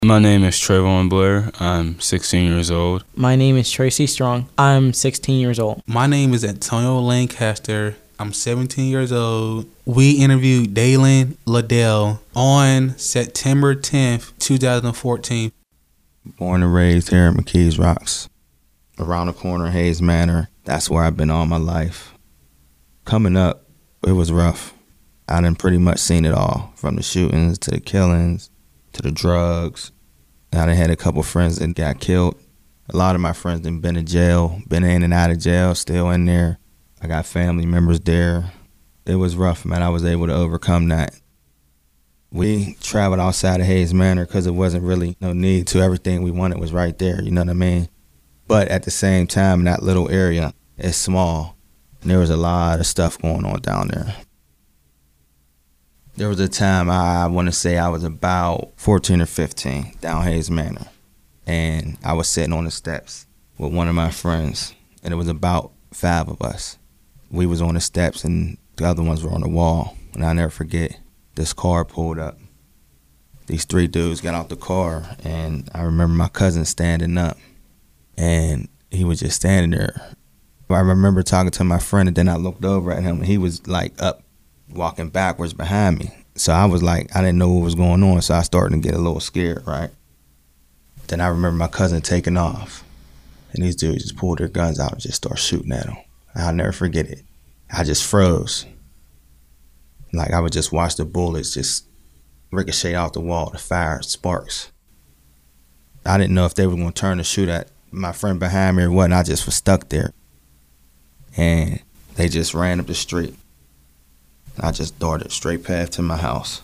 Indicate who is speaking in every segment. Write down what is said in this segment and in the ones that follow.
Speaker 1: My name is Trayvon Blair. I'm 16 years old.
Speaker 2: My name is Tracy Strong. I'm 16 years old.
Speaker 3: My name is Antonio Lancaster. I'm 17 years old. We interviewed Dalen Liddell on September 10th, 2014.
Speaker 4: Born and raised here in McKees Rocks. Around the corner, Hayes Manor. That's where I've been all my life. Coming up, it was rough. I done pretty much seen it all, from the shootings to the killings to the drugs. I done had a couple friends that got killed. A lot of my friends done been in jail, been in and out of jail, still in there. I got family members there. It was rough, man. I was able to overcome that. We traveled outside of Hayes Manor because it wasn't really no need to. Everything we wanted was right there, you know what I mean? But at the same time, in that little area, it's small. And there was a lot of stuff going on down there. There was a time, I want to say I was about 14 or 15 down Hayes Manor. And I was sitting on the steps with one of my friends. And it was about 5 of us. We was on the steps and the other ones were on the wall. And I'll never forget, this car pulled up. These 3 dudes got out the car. And I remember my cousin standing up. And he was just standing there. I remember talking to my friend, and then I looked over at him, and he was like up, walking backwards behind me. So I was like, I didn't know what was going on, so I started to get a little scared, right? Then I remember my cousin taking off, and these dudes just pulled their guns out and just started shooting at him. I'll never forget it. I just froze. Like, I would just watch the bullets just ricochet off the wall, the fire, sparks. I didn't know if they were going to turn to shoot at my friend behind me or what, and I just was stuck there. And they just ran up the street. I just darted straight past to my house.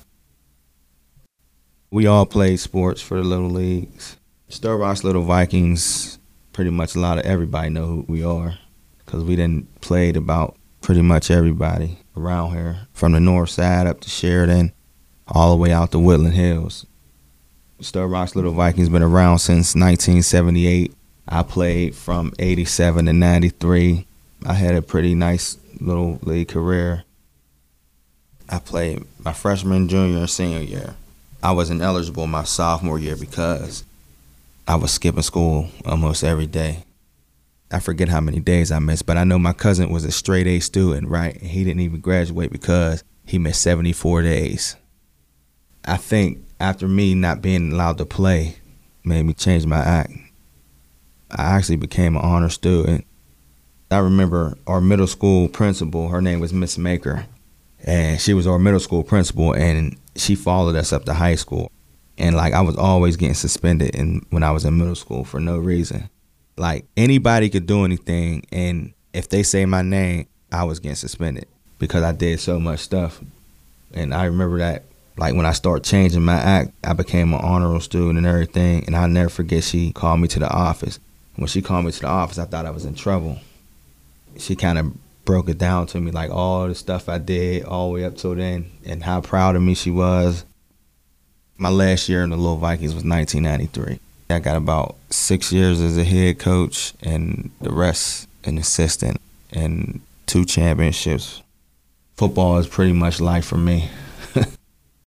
Speaker 4: We all played sports for the little leagues. Stir Rocks Little Vikings, pretty much a lot of everybody know who we are, because we done played about pretty much everybody around here, from the north side up to Sheridan, all the way out to Woodland Hills. Stir Rocks Little Vikings been around since 1978. I played from 87 to 93. I had a pretty nice little league career. I played my freshman, junior, and senior year. I wasn't eligible my sophomore year because I was skipping school almost every day. I forget how many days I missed, but I know my cousin was a straight A student, right? He didn't even graduate because he missed 74 days. I think after me not being allowed to play made me change my act. I actually became an honor student. I remember our middle school principal, her name was Miss Maker, and she was our middle school principal, and she followed us up to high school. And like, I was always getting suspended when I was in middle school for no reason. Like, anybody could do anything, and if they say my name, I was getting suspended because I did so much stuff. And I remember that, like, when I started changing my act, I became an honor student and everything, and I'll never forget, she called me to the office. When she called me to the office, I thought I was in trouble. She kind of broke it down to me, like all the stuff I did all the way up till then and how proud of me she was. My last year in the Little Vikings was 1993. I got about 6 years as a head coach and the rest an assistant and 2 championships. Football is pretty much life for me.